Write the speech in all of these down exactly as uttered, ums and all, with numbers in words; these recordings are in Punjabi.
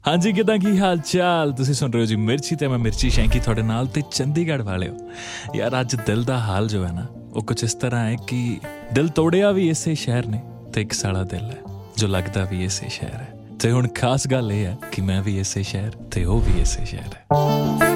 हाँ जी, किदां की हाल चाल। तुसीं सुन रहे हो जी मिर्ची ते मैं मिर्ची शैंकी थोड़े नाल ते चंडीगढ़ वाले हो। यार अज दिल दा हाल जो है ना वो कुछ इस तरह है कि दिल तोड़िया भी इसे शहर ने ते एक साड़ा दिल है जो लगदा भी इसे शहर है। ते हुण खास गल ये है कि मैं भी इसे शहर ते वो भी इसे शहर है।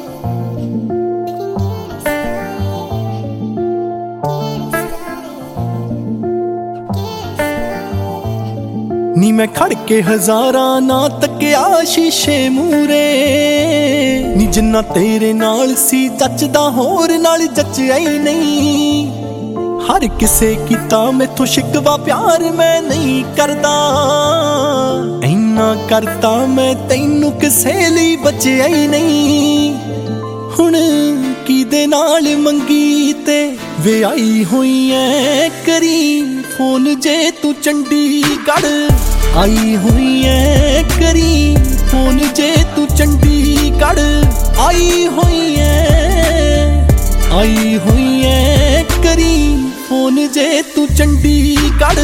नी मैं खड़ के हजारां ना तकिया शीशे मूरे नी जिन्ना तेरे नाल सी जचदा होर नाल जचया ही नहीं। हर किसे कीता मैथों शिकवा प्यार मैं नहीं करदा, इन्ना करता मैं तैनू किसे लई बचया ही नहीं। हुण किदे नाल मंगी ते विआही होई ऐ करी फोन जे तू चंडीगढ़ आई हुई है करी फोन जे तू चंडीगढ़ आई हुई है आई हुई है करी फोन जे तू चंडीगढ़।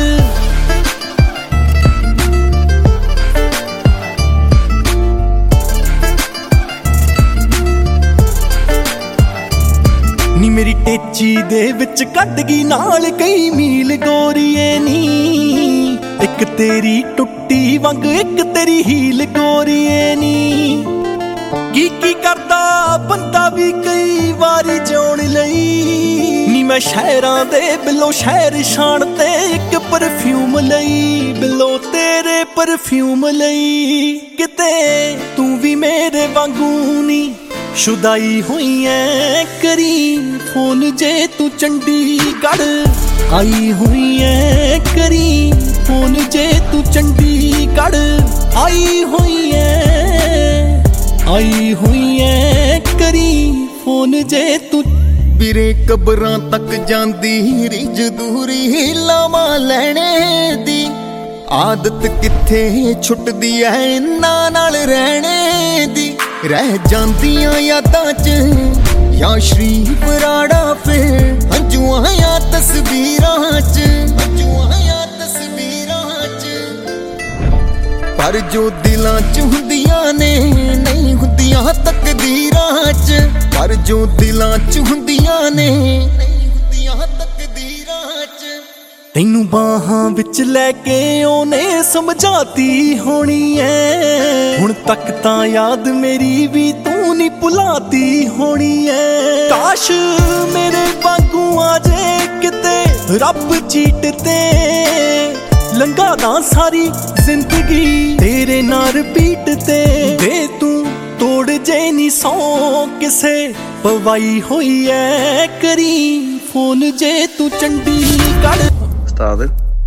नी मेरी टेची दे विच कट गई नाल कई मील गोरीए नी, एक तेरी टुट्टी वंग एक तेरी हील गोरीए नी। की की करदा बंदा भी कई वारी जोण लई नी मैं शहरां दे बिलो शहर शान ते एक परफ्यूम लई बिलो तेरे परफ्यूम लई। किते तू भी मेरे वांगू नी शुदाई हुई है करी फोन जे तू चंडीगढ़ आई हुई है करी फोन जे तू चंडीगढ़ आई हुई है आई हुई है करी फोन जे तू। ਵੀਰੇ ਕਬਰਾਂ ਤੱਕ ਜਾਂਦੀ ਰਿਜ ਦੂਰੀ ਲਾਵਾਂ ਲੈਣੇ ਦੀ ਆਦਤ ਕਿੱਥੇ ਛੁੱਟਦੀ ਐ ਇੰਨਾਂ ਨਾਲ ਰਹਿਣੇ ਦੀ। ਰਹਿ ਜਾਂਦੀਆਂ ਯਾਦਾਂ 'ਚ ਜਾਂ ਸ਼ਰੀਫ ਰਾੜਾ ਫਿਰ ਹੰਝੂਆਂ ਜਾਂ ਤਸਵੀਰਾਂ 'ਚ ਹੰਝੂਆਂ ਜਾਂ ਤਸਵੀਰਾਂ 'ਚ ਪਰ ਜੋ ਦਿਲਾਂ 'ਚ ਹੁੰਦੀਆਂ ਨੇ ਨਹੀਂ ਹੁੰਦੀਆਂ ਤਕਦੀਰਾਂ 'ਚ ਪਰ ਜੋ ਦਿਲਾਂ 'ਚ ਹੁੰਦੀਆਂ ਨੇ ਨਹੀਂ ਹੁੰਦੀਆਂ ਤਕਦੀਰਾਂ 'ਚ। ਤੈਨੂੰ ਬਾਹਾਂ ਵਿੱਚ ਲੈ ਕੇ ਉਹਨੇ ਸਮਝਾਤੀ ਹੋਣੀ ਐ ਹੁਣ ਤੱਕ ਤਾਂ ਯਾਦ ਮੇਰੀ ਵੀ ਤੂੰ ਨਹੀਂ ਭੁਲਾਤੀ ਹੋਣੀ ਐ। ਕਾਸ਼ ਮੇਰੇ ਵਾਂਗੂ ਆ ਜੇ ਕਿਤੇ ਰੱਬ ਚੀਟ ਤੇ ਲੰਘਾ ਦਾਂ ਸਾਰੀ ਜ਼ਿੰਦਗੀ ਤੇਰੇ ਨਾਲ ਰਿਪੀਟ ਤੇ ਦੇ ਤੂੰ ਤੋੜ ਜੇ ਨੀ ਸੌ ਕਿਸੇ ਪਵਾਈ ਹੋਈ ਐ ਕਰੀ ਫੋਨ ਜੇ ਤੂੰ ਚੰਡੀਗੜ੍ਹ। ਉਸਤਾਦ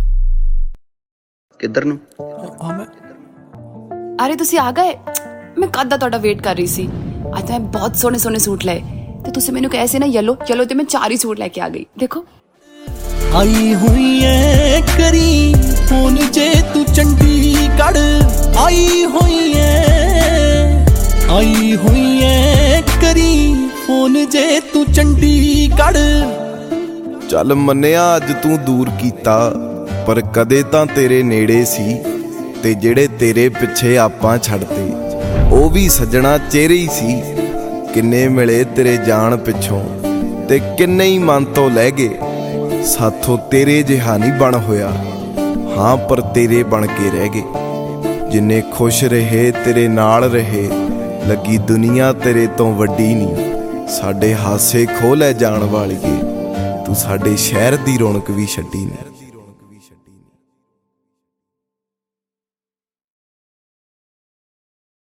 ਕਿੱਧਰ ਨੂੰ? ਹਾਂ ਮੈਂ ਅਰੇ ਤੁਸੀਂ ਆ ਗਏ, ਮੈਂ ਕਦ ਦਾ ਤੁਹਾਡਾ ਵੇਟ ਕਰ ਰਹੀ ਸੀ। ਅੱਜ ਤਾਂ ਮੈਂ ਬਹੁਤ ਸੋਹਣੇ ਸੋਹਣੇ ਸੂਟ ਲਏ ਤੇ ਤੁਸੀਂ ਮੈਨੂੰ ਕਹੇ ਸੀ ਨਾ ਯੈਲੋ ਯੈਲੋ ਤੇ ਮੈਂ ਚਾਰ ਹੀ ਸੂਟ ਲੈ ਕੇ ਆ ਗਈ। ਦੇਖੋ ਆਈ ਹੋਈ ਐ ਕਰੀ ਫੋਨ ਜੇ ਤੂੰ ਚੰਡੀਗੜ੍ਹ ਆਈ ਹੋਈ ਐ ਆਈ ਹੋਈ ਐ ਕਰੀ ਫੋਨ ਜੇ ਤੂੰ ਚੰਡੀਗੜ੍ਹ। ਚੱਲ ਮੰਨਿਆ ਅੱਜ ਤੂੰ ਦੂਰ ਕੀਤਾ ਪਰ ਕਦੇ ਤਾਂ ਤੇਰੇ ਨੇੜੇ ਸੀ ਤੇ ਜਿਹੜੇ ਤੇਰੇ ਪਿੱਛੇ ਆਪਾਂ ਛੱਡਤੇ ਉਹ ਵੀ ਸੱਜਣਾ ਚਿਹਰੇ ਹੀ ਸੀ। ਕਿੰਨੇ ਮਿਲੇ ਤੇਰੇ ਜਾਣ ਪਿੱਛੋਂ ਤੇ ਕਿੰਨੇ ਹੀ ਮਨ ਤੋਂ ਲੈ ਗਏ। ਸਾਥੋਂ ਤੇਰੇ ਜਿਹਾ ਨਹੀਂ ਬਣ ਹੋਇਆ ਹਾਂ ਪਰ ਤੇਰੇ ਬਣ ਕੇ ਰਹਿ ਗਏ। ਜਿੰਨੇ ਖੁਸ਼ ਰਹੇ ਤੇਰੇ ਨਾਲ ਰਹੇ ਲੱਗੀ ਦੁਨੀਆ ਤੇਰੇ ਤੋਂ ਵੱਡੀ ਨਹੀਂ। ਸਾਡੇ ਹਾਸੇ ਖੋਹ ਲੈ ਜਾਣ ਵਾਲੀਏ ਤੂੰ ਸਾਡੇ ਸ਼ਹਿਰ ਦੀ ਰੌਣਕ ਵੀ ਛੱਡੀ ਨਹੀਂ।